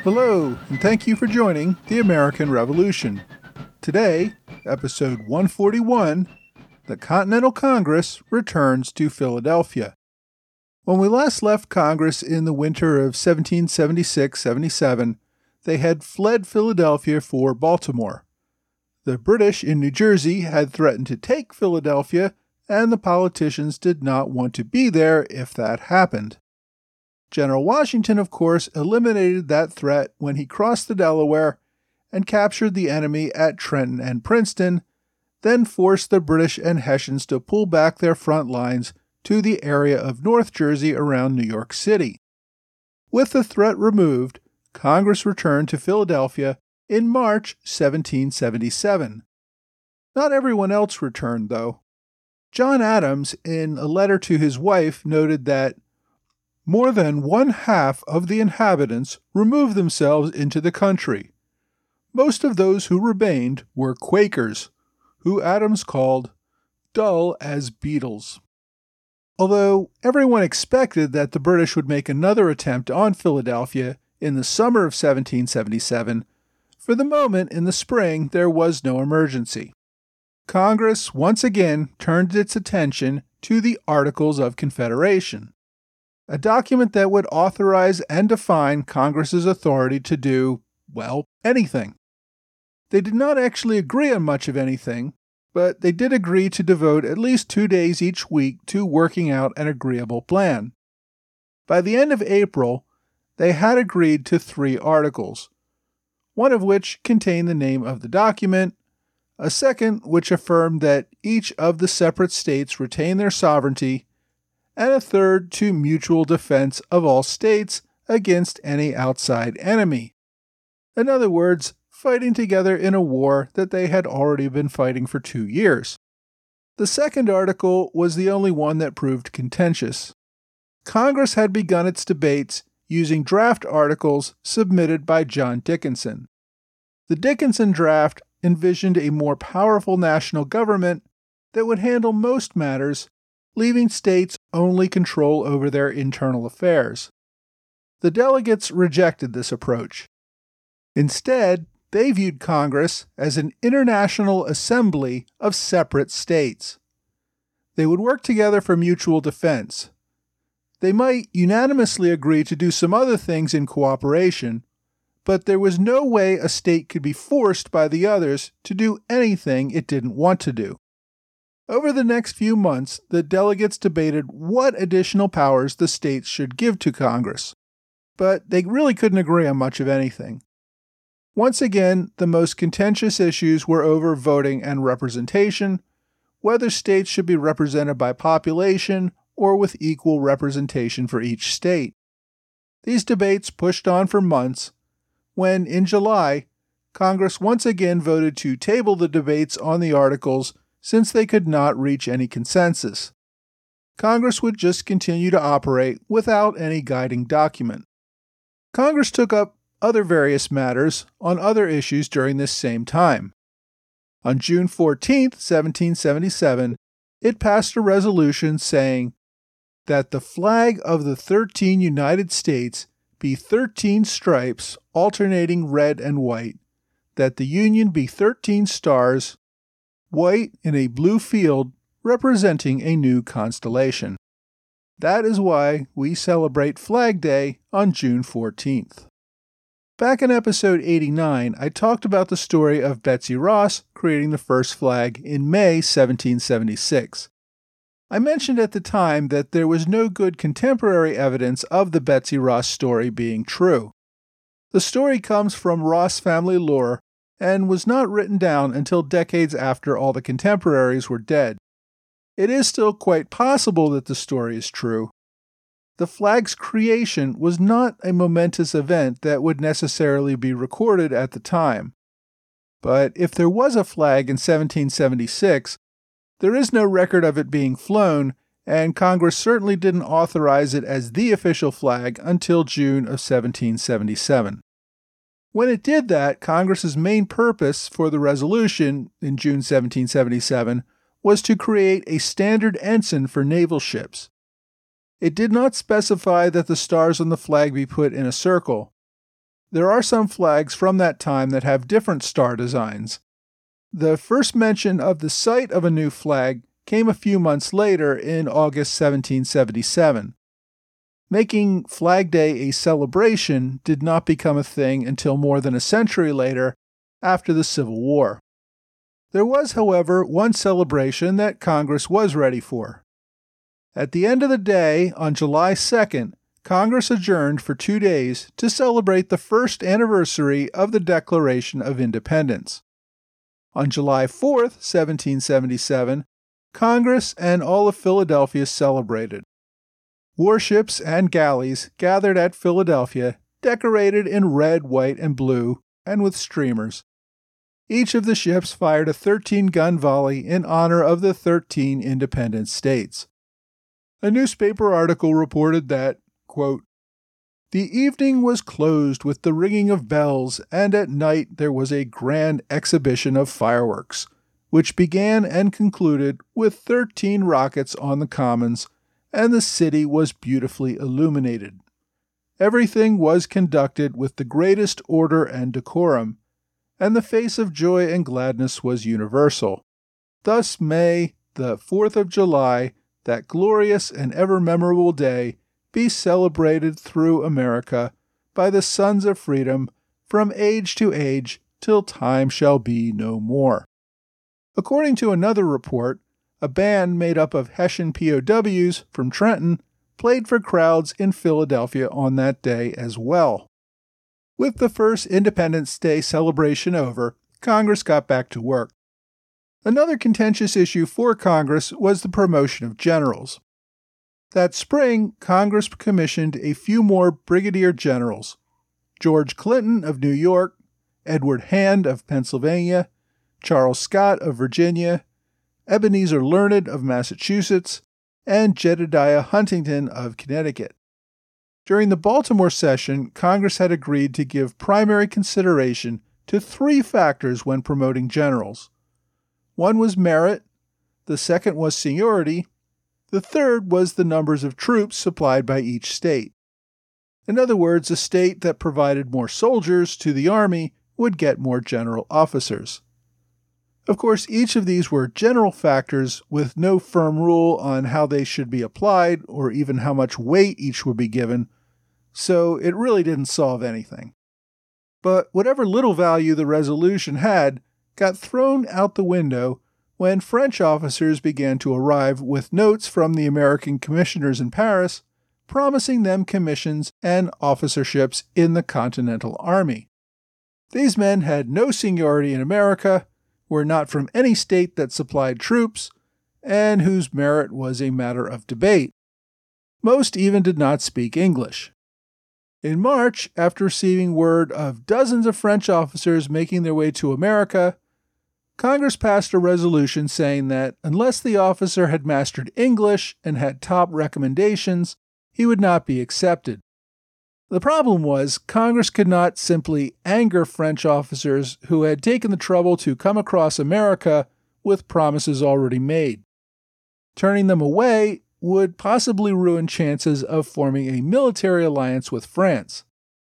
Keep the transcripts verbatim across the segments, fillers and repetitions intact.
Hello, and thank you for joining the American Revolution. Today, episode one forty-one, the Continental Congress returns to Philadelphia. When we last left Congress in the winter of seventeen seventy-six seventy-seven, they had fled Philadelphia for Baltimore. The British in New Jersey had threatened to take Philadelphia, and the politicians did not want to be there if that happened. General Washington, of course, eliminated that threat when he crossed the Delaware and captured the enemy at Trenton and Princeton, then forced the British and Hessians to pull back their front lines to the area of North Jersey around New York City. With the threat removed, Congress returned to Philadelphia in March seventeen seventy-seven. Not everyone else returned, though. John Adams, in a letter to his wife, noted that more than one half of the inhabitants removed themselves into the country. Most of those who remained were Quakers, who Adams called dull as beetles. Although everyone expected that the British would make another attempt on Philadelphia in the summer of seventeen seventy-seven, for the moment in the spring there was no emergency. Congress once again turned its attention to the Articles of Confederation, a document that would authorize and define Congress's authority to do, well, anything. They did not actually agree on much of anything, but they did agree to devote at least two days each week to working out an agreeable plan. By the end of April, they had agreed to three articles, one of which contained the name of the document, a second which affirmed that each of the separate states retain their sovereignty, and a third to mutual defense of all states against any outside enemy. In other words, fighting together in a war that they had already been fighting for two years. The second article was the only one that proved contentious. Congress had begun its debates using draft articles submitted by John Dickinson. The Dickinson draft envisioned a more powerful national government that would handle most matters, leaving states only control over their internal affairs. The delegates rejected this approach. Instead, they viewed Congress as an international assembly of separate states. They would work together for mutual defense. They might unanimously agree to do some other things in cooperation, but there was no way a state could be forced by the others to do anything it didn't want to do. Over the next few months, the delegates debated what additional powers the states should give to Congress, but they really couldn't agree on much of anything. Once again, the most contentious issues were over voting and representation, whether states should be represented by population or with equal representation for each state. These debates pushed on for months, when, in July, Congress once again voted to table the debates on the articles since they could not reach any consensus. Congress would just continue to operate without any guiding document. Congress took up other various matters on other issues during this same time. On June fourteenth, seventeen seventy-seven, it passed a resolution saying that the flag of the thirteen United States be thirteen stripes alternating red and white, that the Union be thirteen stars, white in a blue field representing a new constellation. That is why we celebrate Flag Day on June fourteenth. Back in episode eighty-nine, I talked about the story of Betsy Ross creating the first flag in May seventeen seventy-six. I mentioned at the time that there was no good contemporary evidence of the Betsy Ross story being true. The story comes from Ross family lore and was not written down until decades after all the contemporaries were dead. It is still quite possible that the story is true. The flag's creation was not a momentous event that would necessarily be recorded at the time. But if there was a flag in seventeen seventy-six, there is no record of it being flown, and Congress certainly didn't authorize it as the official flag until June of seventeen seventy-seven. When it did that, Congress's main purpose for the resolution in June seventeen seventy-seven was to create a standard ensign for naval ships. It did not specify that the stars on the flag be put in a circle. there are some flags from that time that have different star designs. The first mention of the sight of a new flag came a few months later in August seventeen seventy-seven. Making Flag Day a celebration did not become a thing until more than a century later, after the Civil War. There was, however, one celebration that Congress was ready for. At the end of the day, on July second, Congress adjourned for two days to celebrate the first anniversary of the Declaration of Independence. On July fourth, seventeen seventy-seven, Congress and all of Philadelphia celebrated. Warships and galleys gathered at Philadelphia, decorated in red, white, and blue, and with streamers. Each of the ships fired a thirteen-gun volley in honor of the thirteen independent states. A newspaper article reported that, quote, "The evening was closed with the ringing of bells, and at night there was a grand exhibition of fireworks, which began and concluded with thirteen rockets on the commons, and the city was beautifully illuminated. Everything was conducted with the greatest order and decorum, and the face of joy and gladness was universal. Thus may the fourth of July, that glorious and ever memorable day, be celebrated through America by the sons of freedom from age to age till time shall be no more." According to another report, a band made up of Hessian P O Ws from Trenton played for crowds in Philadelphia on that day as well. With the first Independence Day celebration over, Congress got back to work. Another contentious issue for Congress was the promotion of generals. That spring, Congress commissioned a few more brigadier generals: George Clinton of New York, Edward Hand of Pennsylvania, Charles Scott of Virginia, Ebenezer Learned of Massachusetts, and Jedediah Huntington of Connecticut. During the Baltimore session, Congress had agreed to give primary consideration to three factors when promoting generals. One was merit, the second was seniority, the third was the numbers of troops supplied by each state. In other words, a state that provided more soldiers to the army would get more general officers. Of course, each of these were general factors with no firm rule on how they should be applied or even how much weight each would be given, so it really didn't solve anything. But whatever little value the resolution had got thrown out the window when French officers began to arrive with notes from the American commissioners in Paris promising them commissions and officerships in the Continental Army. These men had no seniority in America, were not from any state that supplied troops, and whose merit was a matter of debate. Most even did not speak English. In March, after receiving word of dozens of French officers making their way to America, Congress passed a resolution saying that unless the officer had mastered English and had top recommendations, he would not be accepted. The problem was Congress could not simply anger French officers who had taken the trouble to come across America with promises already made. Turning them away would possibly ruin chances of forming a military alliance with France.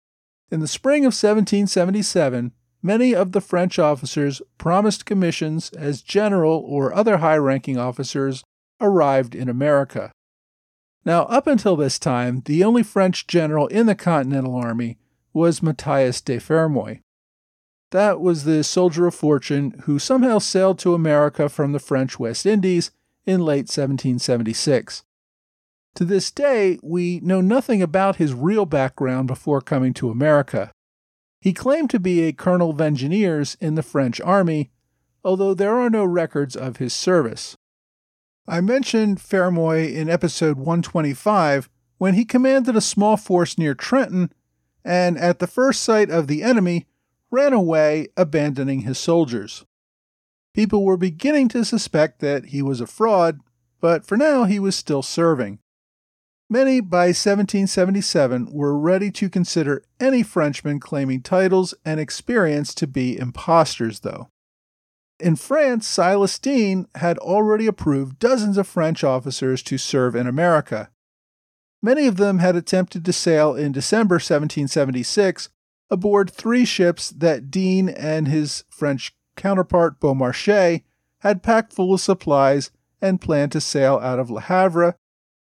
In the spring of seventeen seventy-seven, many of the French officers promised commissions as general or other high-ranking officers arrived in America. Now, up until this time, the only French general in the Continental Army was Matthias de Fermoy. That was the soldier of fortune who somehow sailed to America from the French West Indies in late seventeen seventy-six. To this day, we know nothing about his real background before coming to America. He claimed to be a colonel of engineers in the French army, although there are no records of his service. I mentioned Fermoy in episode one twenty-five when he commanded a small force near Trenton and, at the first sight of the enemy, ran away, abandoning his soldiers. People were beginning to suspect that he was a fraud, but for now he was still serving. Many by seventeen seventy-seven were ready to consider any Frenchman claiming titles and experience to be impostors, though. In France, Silas Deane had already approved dozens of French officers to serve in America. Many of them had attempted to sail in December seventeen seventy-six, aboard three ships that Deane and his French counterpart Beaumarchais had packed full of supplies and planned to sail out of Le Havre.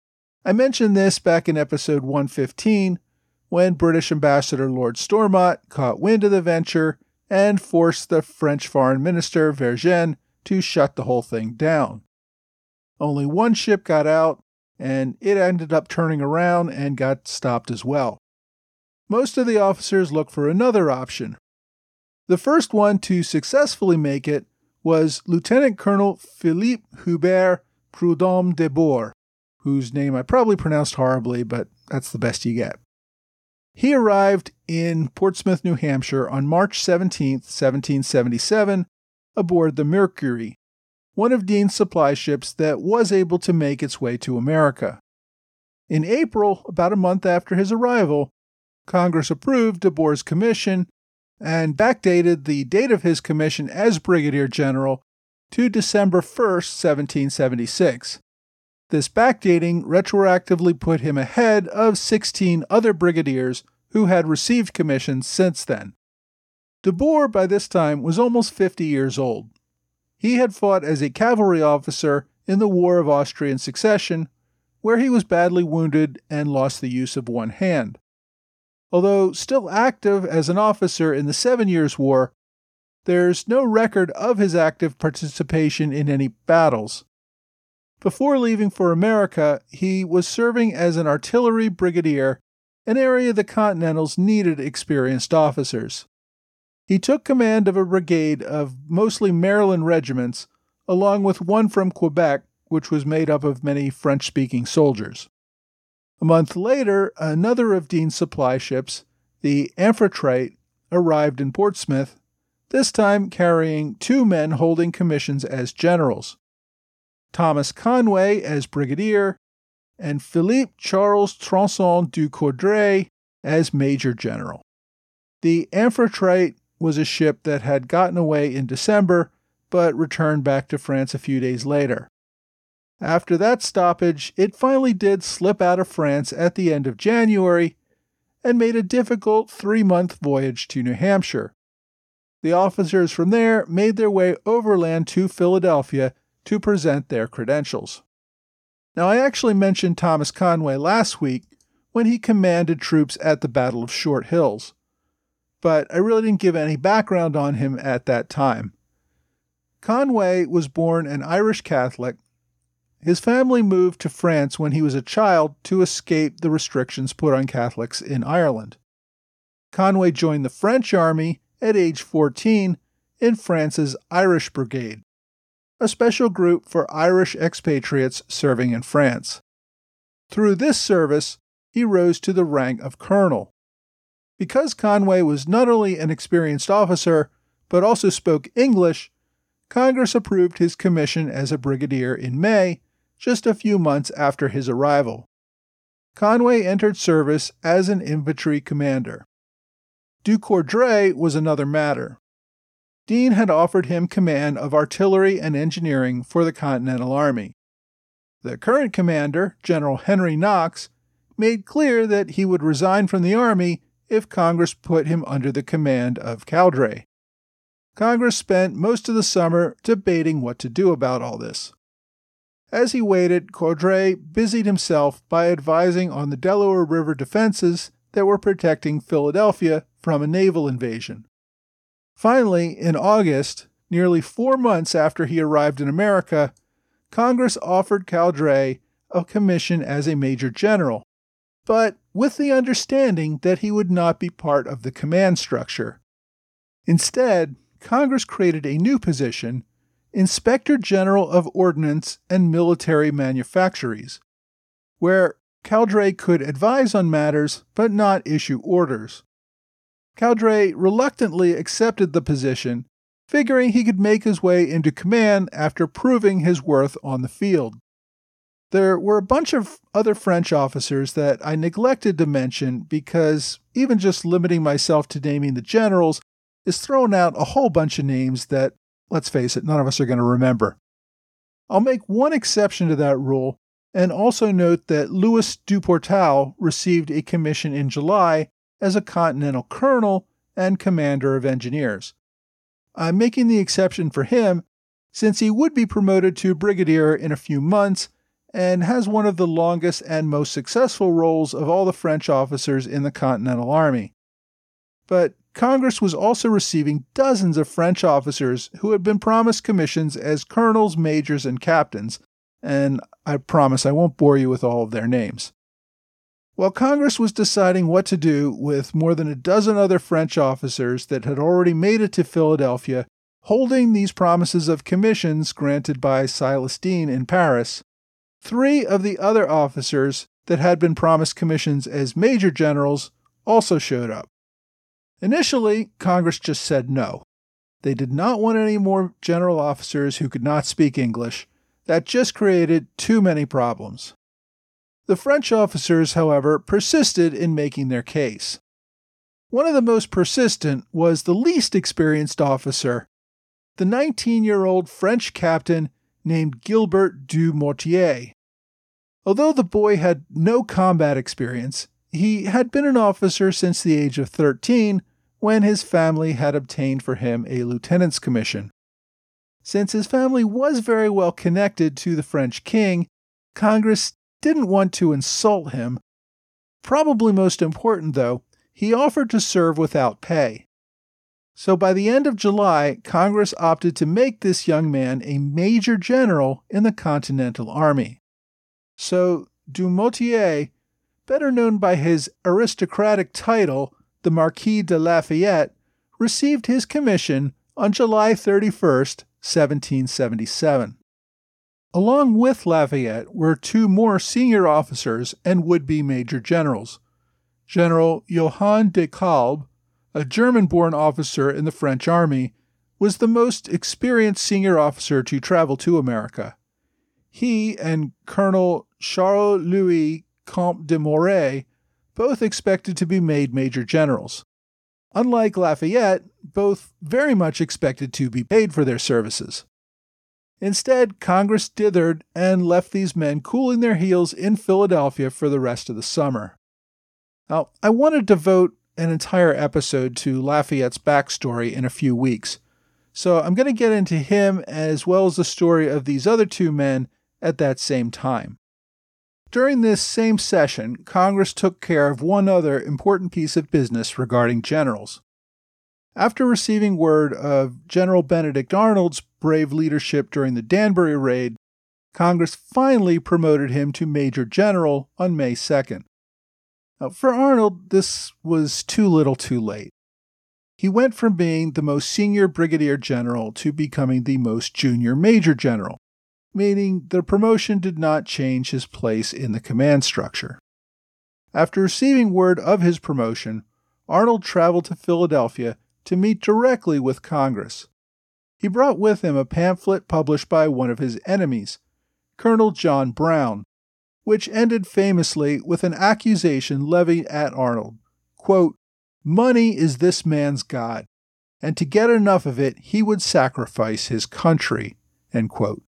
I mentioned this back in episode one fifteen, when British Ambassador Lord Stormont caught wind of the venture and forced the French Foreign Minister Vergennes to shut the whole thing down. Only one ship got out, and it ended up turning around and got stopped as well. Most of the officers looked for another option. The first one to successfully make it was Lieutenant Colonel Philippe Hubert Prudhomme de Boer, whose name I probably pronounced horribly, but that's the best you get. He arrived in Portsmouth, New Hampshire on March seventeenth, seventeen seventy-seven, aboard the Mercury, one of Deane's supply ships that was able to make its way to America. In April, about a month after his arrival, Congress approved de Boer's commission and backdated the date of his commission as Brigadier General to December first, seventeen seventy-six. This backdating retroactively put him ahead of sixteen other brigadiers who had received commissions since then. De Boer, by this time, was almost fifty years old. He had fought as a cavalry officer in the War of Austrian Succession, where he was badly wounded and lost the use of one hand. Although still active as an officer in the Seven Years' War, there's no record of his active participation in any battles. Before leaving for America, he was serving as an artillery brigadier, an area the Continentals needed experienced officers. He took command of a brigade of mostly Maryland regiments, along with one from Quebec, which was made up of many French-speaking soldiers. A month later, another of Deane's supply ships, the Amphitrite, arrived in Portsmouth, this time carrying two men holding commissions as generals. Thomas Conway as brigadier, and Philippe Charles Tronçon du Coudray as major general. The Amphitrite was a ship that had gotten away in December, but returned back to France a few days later. After that stoppage, it finally did slip out of France at the end of January and made a difficult three-month voyage to New Hampshire. The officers from there made their way overland to Philadelphia to present their credentials. Now, I actually mentioned Thomas Conway last week when he commanded troops at the Battle of Short Hills, but I really didn't give any background on him at that time. Conway was born an Irish Catholic. His family moved to France when he was a child to escape the restrictions put on Catholics in Ireland. Conway joined the French army at age fourteen in France's Irish Brigade, a special group for Irish expatriates serving in France. Through this service, he rose to the rank of colonel. Because Conway was not only an experienced officer, but also spoke English, Congress approved his commission as a brigadier in May, just a few months after his arrival. Conway entered service as an infantry commander. Du Coudray was another matter. Deane had offered him command of artillery and engineering for the Continental Army. The current commander, General Henry Knox, made clear that he would resign from the Army if Congress put him under the command of Cowdray. Congress spent most of the summer debating what to do about all this. As he waited, Cowdray busied himself by advising on the Delaware River defenses that were protecting Philadelphia from a naval invasion. Finally, in August, nearly four months after he arrived in America, Congress offered Cowdray a commission as a major general, but with the understanding that he would not be part of the command structure. Instead, Congress created a new position, Inspector General of Ordnance and Military Manufactories, where Cowdray could advise on matters but not issue orders. Cowdray reluctantly accepted the position, figuring he could make his way into command after proving his worth on the field. There were a bunch of other French officers that I neglected to mention because even just limiting myself to naming the generals is throwing out a whole bunch of names that, let's face it, none of us are going to remember. I'll make one exception to that rule and also note that Louis Duportal received a commission in July as a Continental colonel and commander of engineers. I'm making the exception for him since he would be promoted to brigadier in a few months and has one of the longest and most successful roles of all the French officers in the Continental Army. But Congress was also receiving dozens of French officers who had been promised commissions as colonels, majors, and captains, and I promise I won't bore you with all of their names. While Congress was deciding what to do with more than a dozen other French officers that had already made it to Philadelphia, holding these promises of commissions granted by Silas Deane in Paris, three of the other officers that had been promised commissions as major generals also showed up. Initially, Congress just said no. They did not want any more general officers who could not speak English. That just created too many problems. The French officers, however, persisted in making their case. One of the most persistent was the least experienced officer, the nineteen-year-old French captain named Gilbert du Motier. Although the boy had no combat experience, he had been an officer since the age of thirteen when his family had obtained for him a lieutenant's commission. Since his family was very well connected to the French king, Congress didn't want to insult him. Probably most important, though, he offered to serve without pay. So by the end of July, Congress opted to make this young man a major general in the Continental Army. So du Motier, better known by his aristocratic title, the Marquis de Lafayette, received his commission on July thirty-first, seventeen seventy-seven. Along with Lafayette were two more senior officers and would-be major generals. General Johann de Kalb, a German-born officer in the French army, was the most experienced senior officer to travel to America. He and Colonel Charles-Louis Comte de Moray both expected to be made major generals. Unlike Lafayette, both very much expected to be paid for their services. Instead, Congress dithered and left these men cooling their heels in Philadelphia for the rest of the summer. Now, I want to devote an entire episode to Lafayette's backstory in a few weeks, so I'm going to get into him as well as the story of these other two men at that same time. During this same session, Congress took care of one other important piece of business regarding generals. After receiving word of General Benedict Arnold's brave leadership during the Danbury raid, Congress finally promoted him to Major General on May second. Now, for Arnold, this was too little too late. He went from being the most senior brigadier general to becoming the most junior major general, meaning the promotion did not change his place in the command structure. After receiving word of his promotion, Arnold traveled to Philadelphia to meet directly with Congress. He brought with him a pamphlet published by one of his enemies, Colonel John Brown, which ended famously with an accusation levied at Arnold. Quote, "Money is this man's God, and to get enough of it he would sacrifice his country." End quote.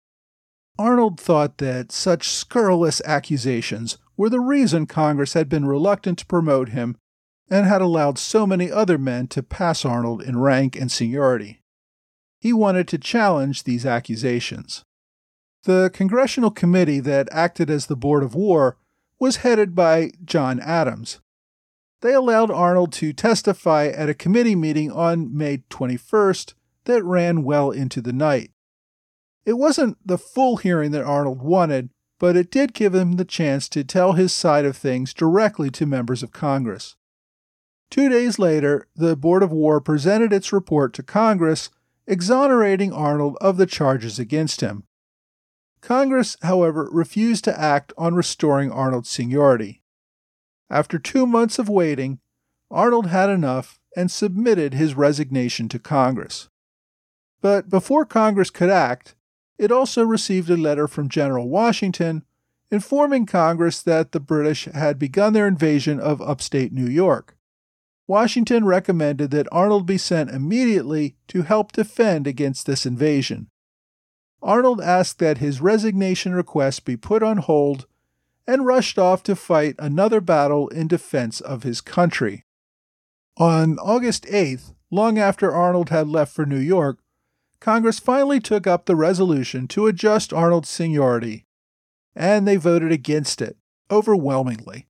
Arnold thought that such scurrilous accusations were the reason Congress had been reluctant to promote him and had allowed so many other men to pass Arnold in rank and seniority. He wanted to challenge these accusations. The congressional committee that acted as the Board of War was headed by John Adams. They allowed Arnold to testify at a committee meeting on May twenty-first that ran well into the night. It wasn't the full hearing that Arnold wanted, but it did give him the chance to tell his side of things directly to members of Congress. Two days later, the Board of War presented its report to Congress, exonerating Arnold of the charges against him. Congress, however, refused to act on restoring Arnold's seniority. After two months of waiting, Arnold had enough and submitted his resignation to Congress. But before Congress could act, it also received a letter from General Washington informing Congress that the British had begun their invasion of upstate New York. Washington recommended that Arnold be sent immediately to help defend against this invasion. Arnold asked that his resignation request be put on hold and rushed off to fight another battle in defense of his country. On August eighth, long after Arnold had left for New York, Congress finally took up the resolution to adjust Arnold's seniority, and they voted against it, overwhelmingly.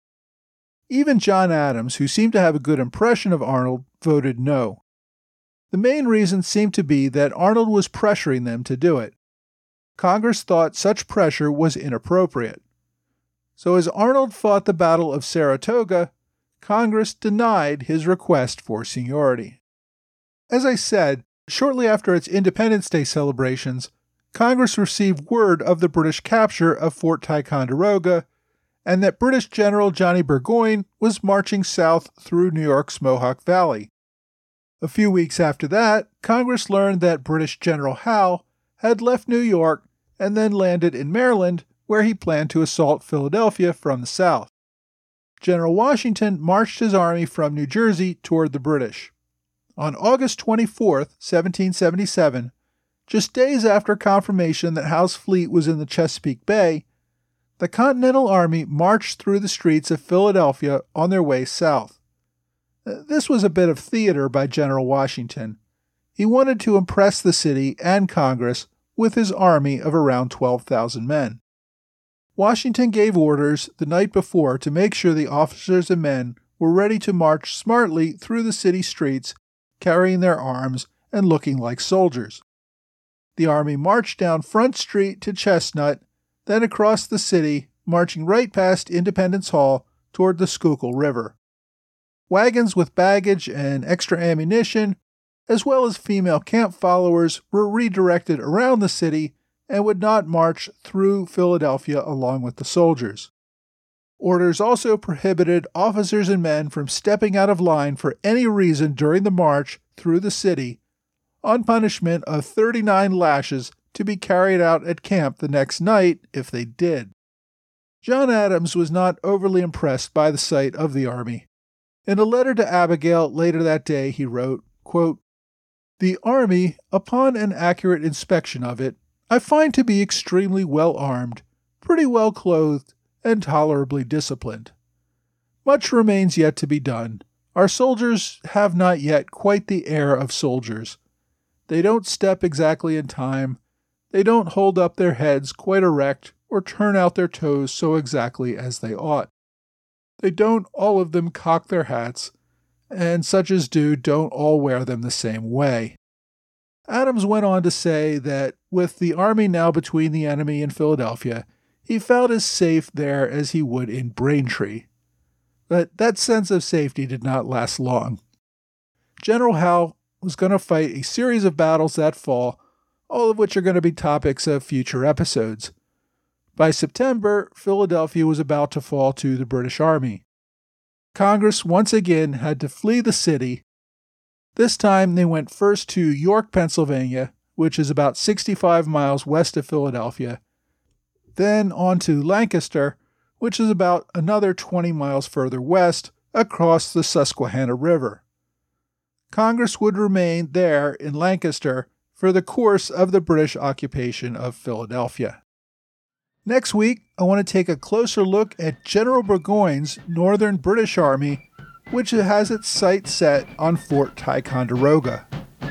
Even John Adams, who seemed to have a good impression of Arnold, voted no. The main reason seemed to be that Arnold was pressuring them to do it. Congress thought such pressure was inappropriate. So as Arnold fought the Battle of Saratoga, Congress denied his request for seniority. As I said, shortly after its Independence Day celebrations, Congress received word of the British capture of Fort Ticonderoga and that British General Johnny Burgoyne was marching south through New York's Mohawk Valley. A few weeks after that, Congress learned that British General Howe had left New York and then landed in Maryland, where he planned to assault Philadelphia from the south. General Washington marched his army from New Jersey toward the British. On August twenty-fourth, seventeen seventy-seven, just days after confirmation that Howe's fleet was in the Chesapeake Bay, the Continental Army marched through the streets of Philadelphia on their way south. This was a bit of theater by General Washington. He wanted to impress the city and Congress with his army of around twelve thousand men. Washington gave orders the night before to make sure the officers and men were ready to march smartly through the city streets, carrying their arms and looking like soldiers. The army marched down Front Street to Chestnut, then across the city, marching right past Independence Hall toward the Schuylkill River. Wagons with baggage and extra ammunition, as well as female camp followers, were redirected around the city and would not march through Philadelphia along with the soldiers. Orders also prohibited officers and men from stepping out of line for any reason during the march through the city, on punishment of thirty-nine lashes to be carried out at camp the next night if they did. John Adams was not overly impressed by the sight of the army. In a letter to Abigail later that day, he wrote, quote, "The army, upon an accurate inspection of it, I find to be extremely well armed, pretty well clothed, and tolerably disciplined. Much remains yet to be done. Our soldiers have not yet quite the air of soldiers. They don't step exactly in time. They don't hold up their heads quite erect or turn out their toes so exactly as they ought. They don't all of them cock their hats, and such as do don't all wear them the same way." Adams went on to say that with the army now between the enemy and Philadelphia, he felt as safe there as he would in Braintree. But that sense of safety did not last long. General Howe was going to fight a series of battles that fall, all of which are going to be topics of future episodes. By September, Philadelphia was about to fall to the British Army. Congress once again had to flee the city. This time they went first to York, Pennsylvania, which is about sixty-five miles west of Philadelphia, then on to Lancaster, which is about another twenty miles further west across the Susquehanna River. Congress would remain there in Lancaster for the course of the British occupation of Philadelphia. Next week, I want to take a closer look at General Burgoyne's Northern British Army, which has its sights set on Fort Ticonderoga.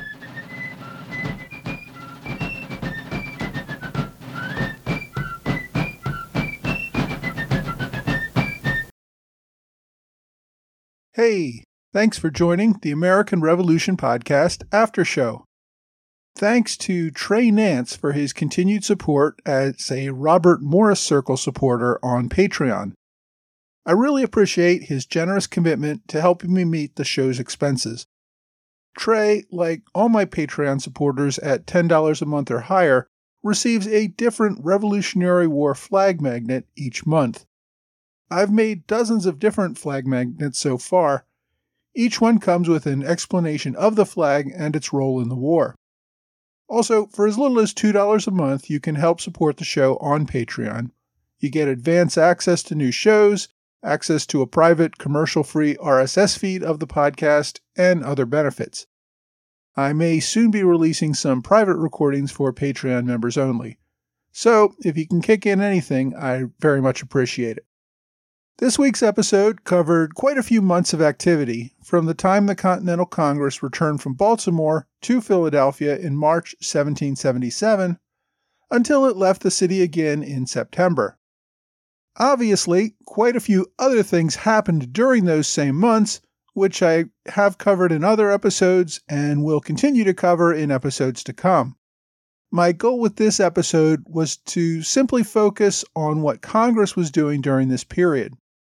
Hey, thanks for joining the American Revolution Podcast After Show. Thanks to Trey Nance for his continued support as a Robert Morris Circle supporter on Patreon. I really appreciate his generous commitment to helping me meet the show's expenses. Trey, like all my Patreon supporters at ten dollars a month or higher, receives a different Revolutionary War flag magnet each month. I've made dozens of different flag magnets so far. Each one comes with an explanation of the flag and its role in the war. Also, for as little as two dollars a month, you can help support the show on Patreon. You get advance access to new shows, access to a private commercial-free R S S feed of the podcast, and other benefits. I may soon be releasing some private recordings for Patreon members only. So, if you can kick in anything, I very much appreciate it. This week's episode covered quite a few months of activity from the time the Continental Congress returned from Baltimore to Philadelphia in March seventeen seventy-seven until it left the city again in September. Obviously, quite a few other things happened during those same months, which I have covered in other episodes and will continue to cover in episodes to come. My goal with this episode was to simply focus on what Congress was doing during this period.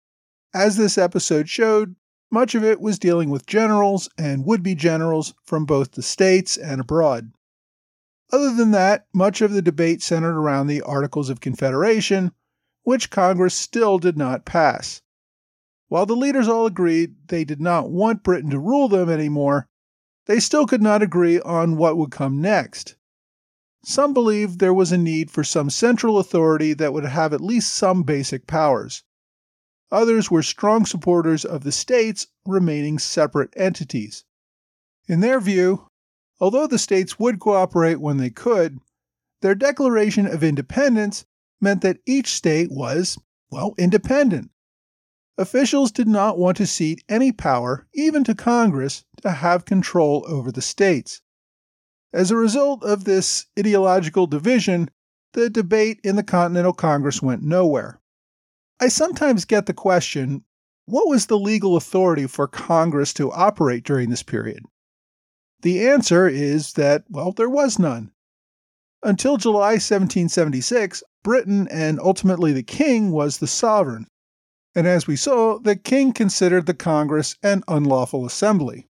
As this episode showed, much of it was dealing with generals and would-be generals from both the states and abroad. Other than that, much of the debate centered around the Articles of Confederation, which Congress still did not pass. While the leaders all agreed they did not want Britain to rule them anymore, they still could not agree on what would come next. Some believed there was a need for some central authority that would have at least some basic powers. Others were strong supporters of the states remaining separate entities. In their view, although the states would cooperate when they could, their Declaration of Independence meant that each state was, well, independent. Officials did not want to cede any power, even to Congress, to have control over the states. As a result of this ideological division, the debate in the Continental Congress went nowhere. I sometimes get the question, what was the legal authority for Congress to operate during this period? The answer is that, well, there was none. Until July seventeen seventy-six, Britain and ultimately the king was the sovereign. And as we saw, the king considered the Congress an unlawful assembly.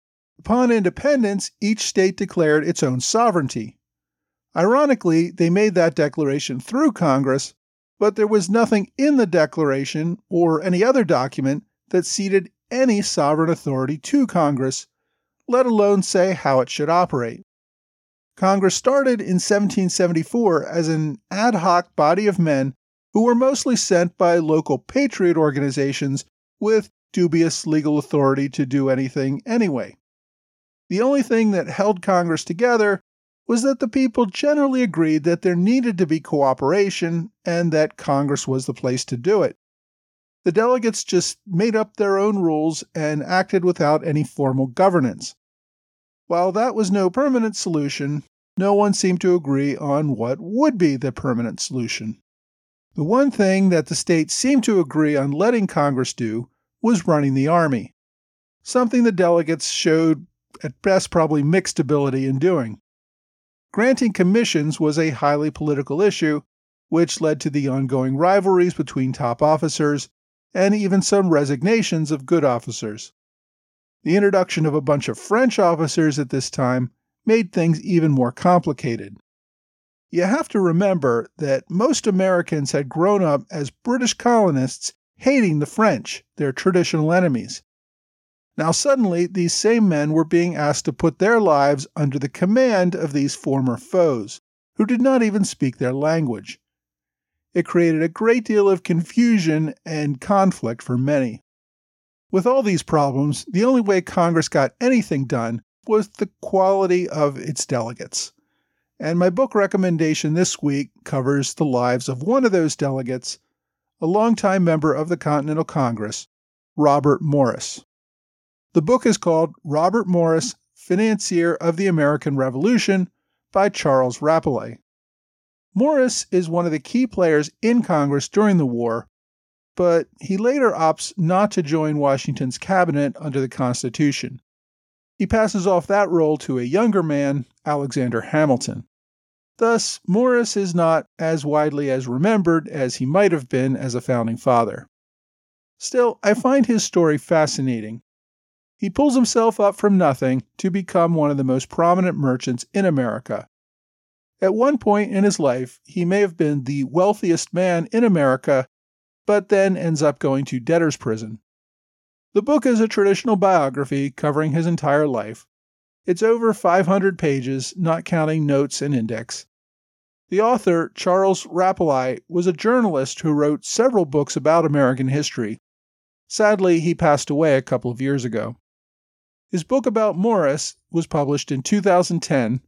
Upon independence, each state declared its own sovereignty. Ironically, they made that declaration through Congress, but there was nothing in the declaration or any other document that ceded any sovereign authority to Congress, let alone say how it should operate. Congress started in seventeen seventy-four as an ad hoc body of men who were mostly sent by local patriot organizations with dubious legal authority to do anything anyway. The only thing that held Congress together was that the people generally agreed that there needed to be cooperation and that Congress was the place to do it. The delegates just made up their own rules and acted without any formal governance. While that was no permanent solution, no one seemed to agree on what would be the permanent solution. The one thing that the states seemed to agree on letting Congress do was running the army, something the delegates showed at best probably mixed ability in doing. Granting commissions was a highly political issue, which led to the ongoing rivalries between top officers and even some resignations of good officers. The introduction of a bunch of French officers at this time made things even more complicated. You have to remember that most Americans had grown up as British colonists hating the French, their traditional enemies. Now suddenly, these same men were being asked to put their lives under the command of these former foes, who did not even speak their language. It created a great deal of confusion and conflict for many. With all these problems, the only way Congress got anything done was the quality of its delegates. And my book recommendation this week covers the lives of one of those delegates, a longtime member of the Continental Congress, Robert Morris. The book is called Robert Morris, Financier of the American Revolution by Charles Rapollet. Morris is one of the key players in Congress during the war, but he later opts not to join Washington's cabinet under the Constitution. He passes off that role to a younger man, Alexander Hamilton. Thus, Morris is not as widely as remembered as he might have been as a founding father. Still, I find his story fascinating. He pulls himself up from nothing to become one of the most prominent merchants in America. At one point in his life, he may have been the wealthiest man in America, but then ends up going to debtor's prison. The book is a traditional biography covering his entire life. It's over five hundred pages, not counting notes and index. The author, Charles Rapollet, was a journalist who wrote several books about American history. Sadly, he passed away a couple of years ago. His book about Morris was published in two thousand ten.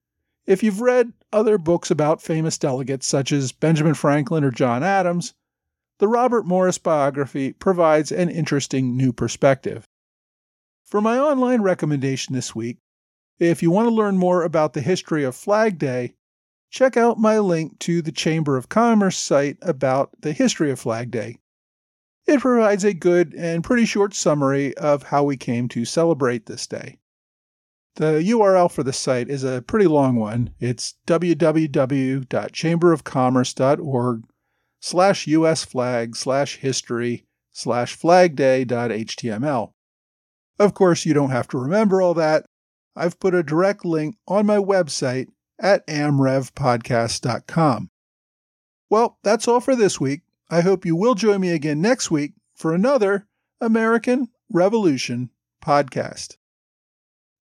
If you've read other books about famous delegates such as Benjamin Franklin or John Adams, the Robert Morris biography provides an interesting new perspective. For my online recommendation this week, if you want to learn more about the history of Flag Day, check out my link to the Chamber of Commerce site about the history of Flag Day. It provides a good and pretty short summary of how we came to celebrate this day. The U R L for the site is a pretty long one. It's www.chamberofcommerce.org slash usflag slash history slash flagday.html. Of course, you don't have to remember all that. I've put a direct link on my website at amrev podcast dot com. Well, that's all for this week. I hope you will join me again next week for another American Revolution podcast.